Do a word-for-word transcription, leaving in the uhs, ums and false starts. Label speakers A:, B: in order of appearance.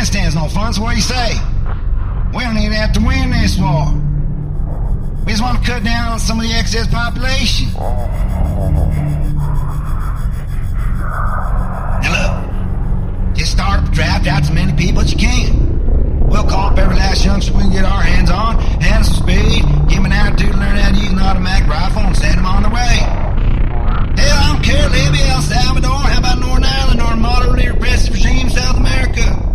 A: Afghanistan's no fun, so what do you say? We don't even have to win this war. We just want to cut down on some of the excess population. Now look, just start up a draft out as many people as you can. We'll call up every last youngster we can get our hands on, hand us some speed, give them an attitude to learn how to use an automatic rifle, and